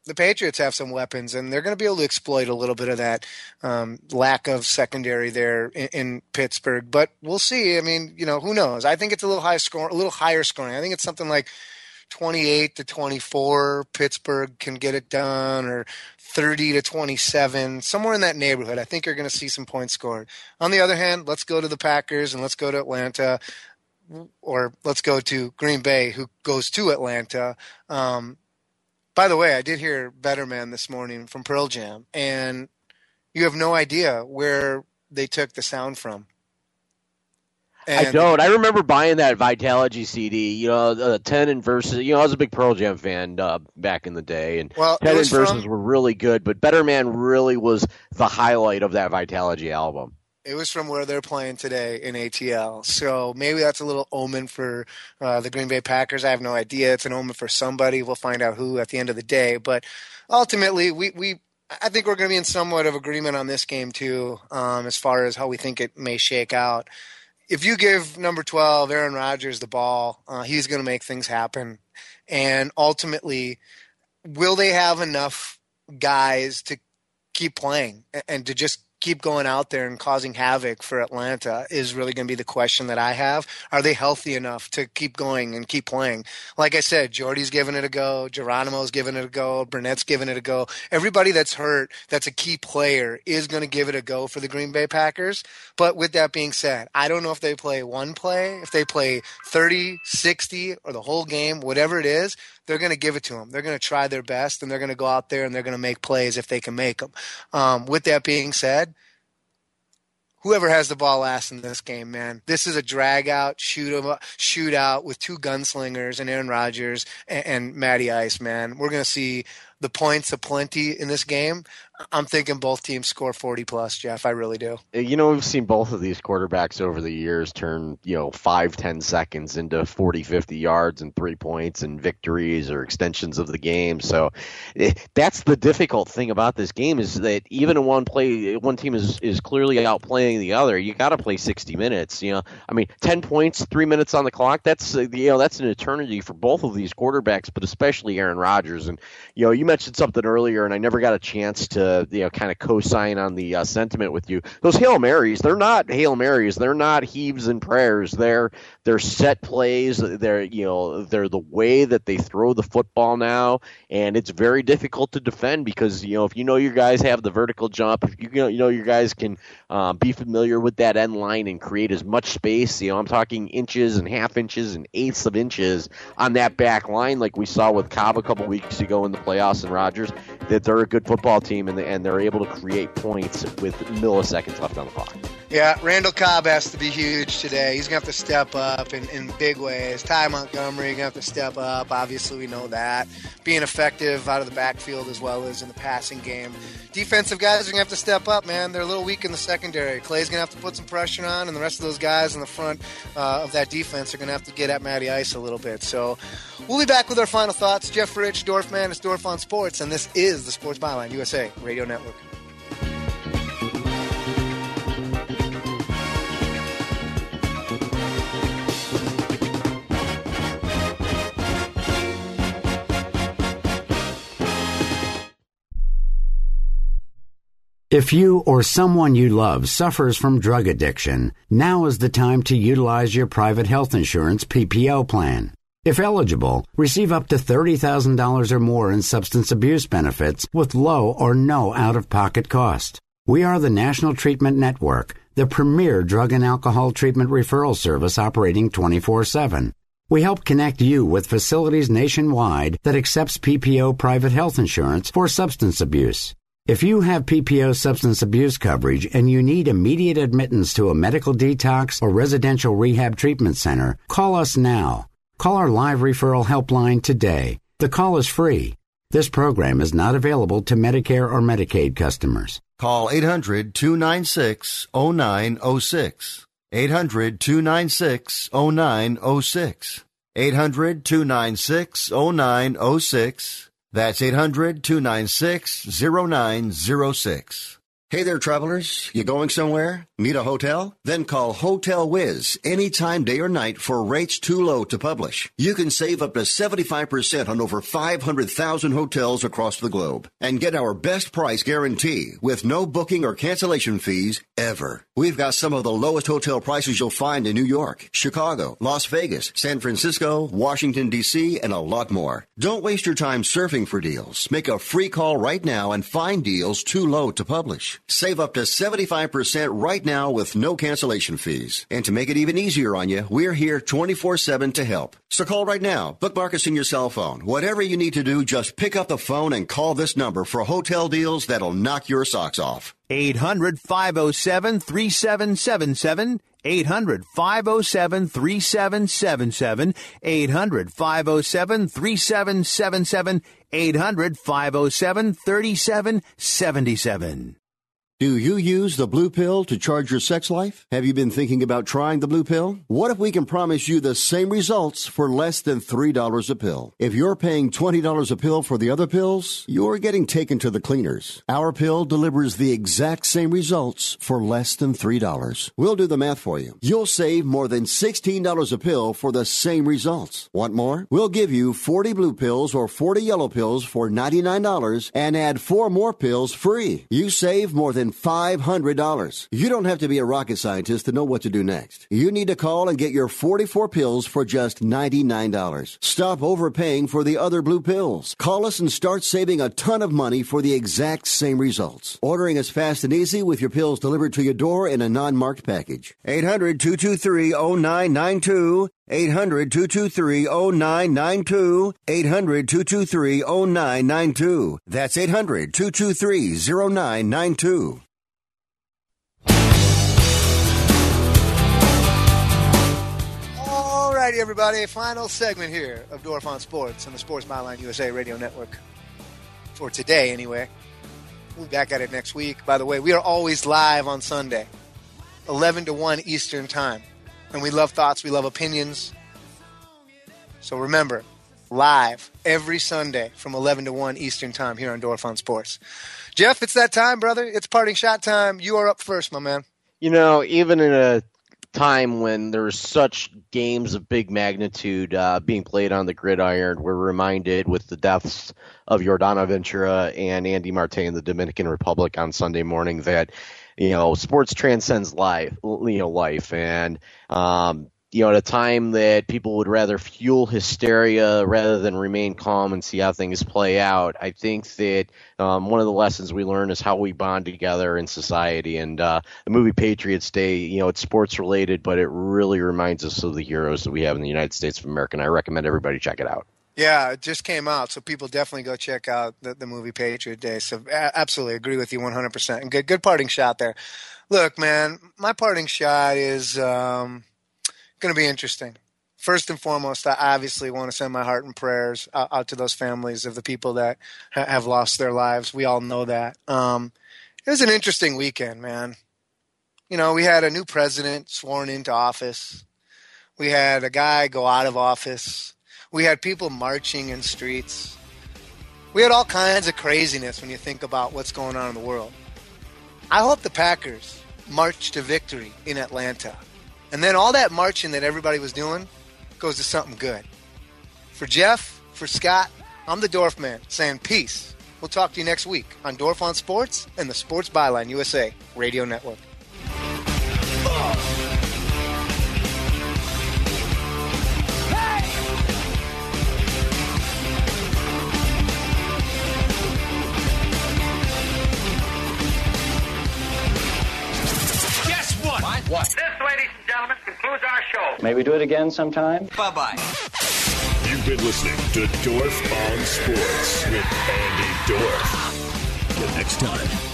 the Patriots have some weapons, and they're going to be able to exploit a little bit of that um, lack of secondary there in, in Pittsburgh. But we'll see. I mean, you know, who knows? I think it's a little high score, a little higher scoring. I think it's something like twenty-eight to twenty-four. Pittsburgh can get it done, or thirty to twenty-seven, somewhere in that neighborhood. I think you're going to see some points scored. On the other hand, let's go to the Packers and let's go to Atlanta, or let's go to Green Bay, who goes to Atlanta. Um, By the way, I did hear Better Man this morning from Pearl Jam, and you have no idea where they took the sound from. And I don't. I remember buying that Vitalogy C D, you know, uh, ten and Versus. You know, I was a big Pearl Jam fan uh, back in the day, and well, ten and Versus from, were really good, but Better Man really was the highlight of that Vitalogy album. It was from where they're playing today in A T L. So maybe that's a little omen for uh, the Green Bay Packers. I have no idea. It's an omen for somebody. We'll find out who at the end of the day. But ultimately, we, we I think we're going to be in somewhat of agreement on this game too, um, as far as how we think it may shake out. If you give number twelve, Aaron Rodgers, the ball, uh, he's going to make things happen. And ultimately, will they have enough guys to keep playing and to just keep going out there and causing havoc for Atlanta is really going to be the question that I have. Are they healthy enough to keep going and keep playing? Like I said, Jordy's giving it a go. Geronimo's giving it a go. Burnett's giving it a go. Everybody that's hurt, that's a key player, is going to give it a go for the Green Bay Packers. But with that being said, I don't know if they play one play, if they play thirty, sixty, or the whole game, whatever it is, they're going to give it to them. They're going to try their best, and they're going to go out there and they're going to make plays if they can make them. Um, with that being said, whoever has the ball last in this game, man, this is a drag-out, shoot shootout with two gunslingers and Aaron Rodgers and, and Matty Ice, man. We're going to see the points aplenty in this game. I'm thinking both teams score forty plus, Jeff. I really do. You know, we've seen both of these quarterbacks over the years turn, you know, five, ten seconds into forty, fifty yards and three points and victories or extensions of the game. So that's the difficult thing about this game, is that even in one play, one team is, is clearly outplaying the other. You got to play sixty minutes. You know, I mean, ten points, three minutes on the clock. That's, uh, you know, that's an eternity for both of these quarterbacks, but especially Aaron Rodgers. And, you know, you mentioned something earlier, and I never got a chance to, you know, kind of co-sign on the uh, sentiment with you. Those Hail Marys, they're not Hail Marys. They're not heaves and prayers. They're they're set plays. They're, you know, they're the way that they throw the football now, and it's very difficult to defend because, you know, if you know your guys have the vertical jump, if you know, you know your guys can um, be familiar with that end line and create as much space. You know, I'm talking inches and half inches and eighths of inches on that back line, like we saw with Cobb a couple weeks ago in the playoffs and Rodgers. That they're a good football team, and, they, and they're able to create points with milliseconds left on the clock. Yeah, Randall Cobb has to be huge today. He's going to have to step up in, in big ways. Ty Montgomery going to have to step up. Obviously, we know that. Being effective out of the backfield as well as in the passing game. Defensive guys are going to have to step up, man. They're a little weak in the secondary. Clay's going to have to put some pressure on, and the rest of those guys in the front uh, of that defense are going to have to get at Matty Ice a little bit. So we'll be back with our final thoughts. Jeff Rich, Dorfman, it's Dorf on Sports, and this is the Sports Byline U S A Radio Network. If you or someone you love suffers from drug addiction, now is the time to utilize your private health insurance P P O plan. If eligible, receive up to thirty thousand dollars or more in substance abuse benefits with low or no out-of-pocket cost. We are the National Treatment Network, the premier drug and alcohol treatment referral service operating twenty-four seven. We help connect you with facilities nationwide that accepts P P O private health insurance for substance abuse. If you have P P O substance abuse coverage and you need immediate admittance to a medical detox or residential rehab treatment center, call us now. Call our live referral helpline today. The call is free. This program is not available to Medicare or Medicaid customers. Call eight hundred, two nine six, oh nine oh six. eight hundred, two nine six, oh nine oh six. eight hundred, two nine six, oh nine oh six. That's eight hundred, two nine six, oh nine oh six. Hey there, travelers. You going somewhere? Need a hotel? Then call Hotel Wiz anytime, day or night, for rates too low to publish. You can save up to seventy-five percent on over five hundred thousand hotels across the globe and get our best price guarantee with no booking or cancellation fees ever. We've got some of the lowest hotel prices you'll find in New York, Chicago, Las Vegas, San Francisco, Washington, D C, and a lot more. Don't waste your time surfing for deals. Make a free call right now and find deals too low to publish. Save up to seventy-five percent right now with no cancellation fees. And to make it even easier on you, we're here twenty-four seven to help. So call right now. Bookmark us in your cell phone. Whatever you need to do, just pick up the phone and call this number for hotel deals that'll knock your socks off. eight hundred, five oh seven, three seven seven seven. eight hundred, five oh seven, three seven seven seven. eight hundred, five oh seven, three seven seven seven. eight hundred, five oh seven, three seven seven seven. Do you use the blue pill to charge your sex life? Have you been thinking about trying the blue pill? What if we can promise you the same results for less than three dollars a pill? If you're paying twenty dollars a pill for the other pills, you're getting taken to the cleaners. Our pill delivers the exact same results for less than three dollars. We'll do the math for you. You'll save more than sixteen dollars a pill for the same results. Want more? We'll give you forty blue pills or forty yellow pills for ninety-nine dollars and add four more pills free. You save more than five hundred dollars. You don't have to be a rocket scientist to know what to do next. You need to call and get your forty-four pills for just ninety-nine dollars. Stop overpaying for the other blue pills. Call us and start saving a ton of money for the exact same results. Ordering is fast and easy with your pills delivered to your door in a non-marked package. eight hundred, two two three, oh nine nine two. eight hundred, two two three, oh nine nine two. eight hundred, two two three, oh nine nine two. That's eight hundred, two two three, oh nine nine two. All righty, everybody. Final segment here of Dorf on Sports on the Sports Byline U S A Radio Network. For today, anyway. We'll be back at it next week. By the way, we are always live on Sunday, eleven to one Eastern Time. And we love thoughts, we love opinions. So remember, live every Sunday from eleven to one Eastern Time here on Dorf on Sports. Jeff, it's that time, brother. It's parting shot time. You are up first, my man. You know, even in a time when there's such games of big magnitude uh, being played on the gridiron, we're reminded with the deaths of Jordana Ventura and Andy Marte in the Dominican Republic on Sunday morning that, you know, sports transcends life, you know, life. And, um, you know, at a time that people would rather fuel hysteria rather than remain calm and see how things play out, I think that um, one of the lessons we learn is how we bond together in society. And uh, the movie Patriots Day, you know, it's sports related, but it really reminds us of the heroes that we have in the United States of America. And I recommend everybody check it out. Yeah, it just came out, so people definitely go check out the, the movie Patriot Day. So a- absolutely agree with you one hundred percent. And good, good parting shot there. Look, man, my parting shot is um, going to be interesting. First and foremost, I obviously want to send my heart and prayers out, out to those families of the people that ha- have lost their lives. We all know that. Um, it was an interesting weekend, man. You know, we had a new president sworn into office. We had a guy go out of office. We had people marching in streets. We had all kinds of craziness when you think about what's going on in the world. I hope the Packers march to victory in Atlanta. And then all that marching that everybody was doing goes to something good. For Jeff, for Scott, I'm the Dorf Man saying peace. We'll talk to you next week on Dorf on Sports and the Sports Byline U S A Radio Network. What? This, ladies and gentlemen, concludes our show. May we do it again sometime? Bye-bye. You've been listening to Dorf on Sports with Andy Dorf. Till next time.